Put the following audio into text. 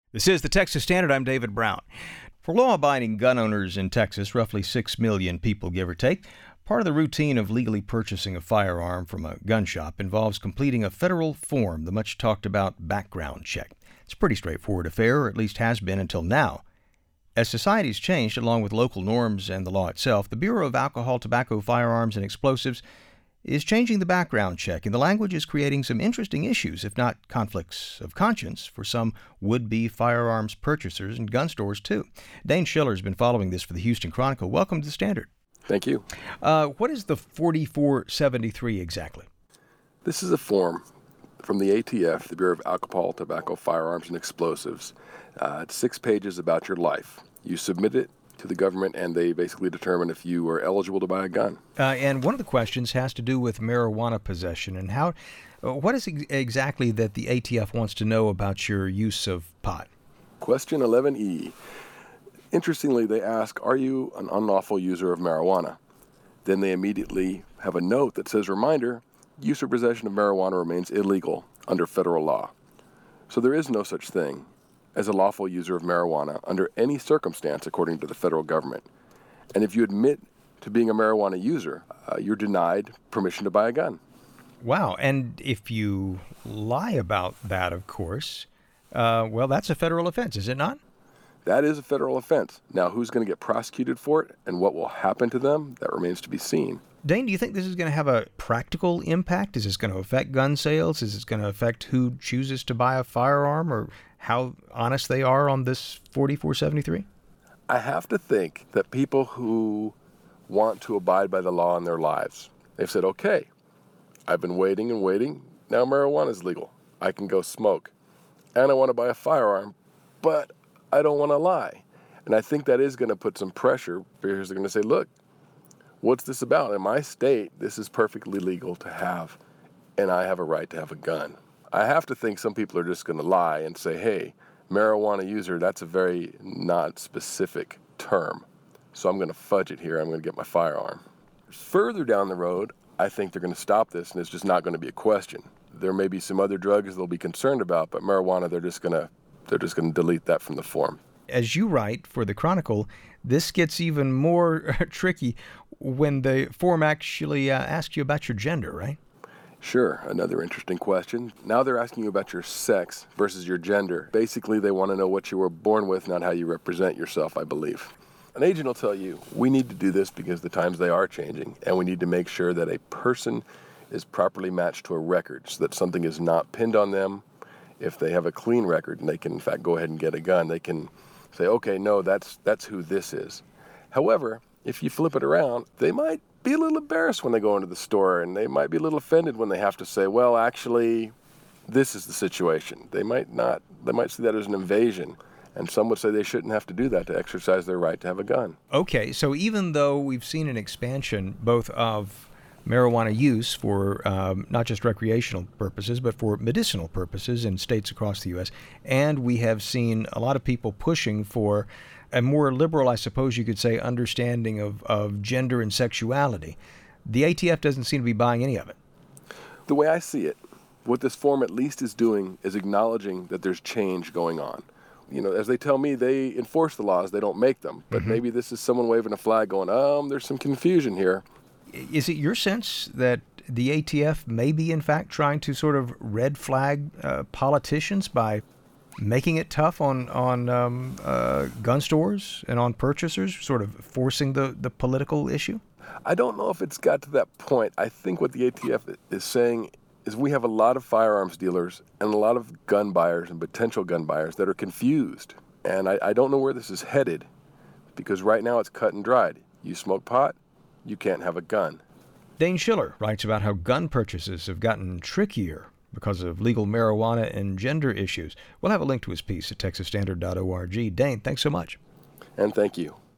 This is the Texas Standard. I'm David Brown. For law-abiding gun owners in Texas, roughly 6 million people, give or take, part of the routine of legally purchasing a firearm from a gun shop involves completing a federal form, the much-talked-about background check. It's a pretty straightforward affair, or at least has been until now. As society's changed, along with local norms and the law itself, the Bureau of Alcohol, Tobacco, Firearms, and Explosives is changing the background check, and the language is creating some interesting issues, if not conflicts of conscience, for some would-be firearms purchasers and gun stores, too. Dane Schiller has been following this for the Houston Chronicle. Welcome to the Standard. Thank you. What is the 4473 exactly? This is a form from the ATF, the Bureau of Alcohol, Tobacco, Firearms, and Explosives. It's 6 pages about your life. You submit it to the government, and they basically determine if you are eligible to buy a gun. And one of the questions has to do with marijuana possession. And what is exactly that the ATF wants to know about your use of pot? Question 11E. Interestingly, they ask, are you an unlawful user of marijuana? Then they immediately have a note that says, reminder, use or possession of marijuana remains illegal under federal law. So there is no such thing as a lawful user of marijuana under any circumstance, according to the federal government. And if you admit to being a marijuana user, you're denied permission to buy a gun. Wow. And if you lie about that, of course, that's a federal offense, is it not? That is a federal offense. Now, who's going to get prosecuted for it and what will happen to them, that remains to be seen. Dane, do you think this is going to have a practical impact? Is this going to affect gun sales? Is this going to affect who chooses to buy a firearm or how honest they are on this 4473? I have to think that people who want to abide by the law in their lives, they've said, okay, I've been waiting and waiting. Now marijuana is legal. I can go smoke. And I want to buy a firearm, but I don't want to lie. And I think that is going to put some pressure because they're going to say, look, what's this about? In my state, this is perfectly legal to have, and I have a right to have a gun. I have to think some people are just going to lie and say, hey, marijuana user, that's a very not specific term. So I'm going to fudge it here. I'm going to get my firearm. Further down the road, I think they're going to stop this, and it's just not going to be a question. There may be some other drugs they'll be concerned about, but marijuana, they're just going to delete that from the form. As you write for the Chronicle, this gets even more tricky when the form actually asks you about your gender, right? Sure. Another interesting question. Now they're asking you about your sex versus your gender. Basically, they want to know what you were born with, not how you represent yourself, I believe. An agent will tell you, we need to do this because the times they are changing, and we need to make sure that a person is properly matched to a record so that something is not pinned on them. If they have a clean record and they can, in fact, go ahead and get a gun, they can say, okay, no, that's who this is. However, if you flip it around, they might be a little embarrassed when they go into the store, and they might be a little offended when they have to say, well, actually, this is the situation. They might see that as an invasion, and some would say they shouldn't have to do that to exercise their right to have a gun. Okay, so even though we've seen an expansion both of marijuana use for not just recreational purposes, but for medicinal purposes in states across the U.S., and we have seen a lot of people pushing for a more liberal, I suppose you could say, understanding of gender and sexuality. The ATF doesn't seem to be buying any of it. The way I see it, what this form at least is doing is acknowledging that there's change going on. You know, as they tell me, they enforce the laws, they don't make them. But maybe this is someone waving a flag going, there's some confusion here. Is it your sense that the ATF may be, in fact, trying to sort of red flag politicians by making it tough on gun stores and on purchasers, sort of forcing the political issue? I don't know if it's got to that point. I think what the ATF is saying is we have a lot of firearms dealers and a lot of gun buyers and potential gun buyers that are confused. And I don't know where this is headed, because right now it's cut and dried. You smoke pot, you can't have a gun. Dane Schiller writes about how gun purchases have gotten trickier because of legal marijuana and gender issues. We'll have a link to his piece at texasstandard.org. Dane, thanks so much. And thank you.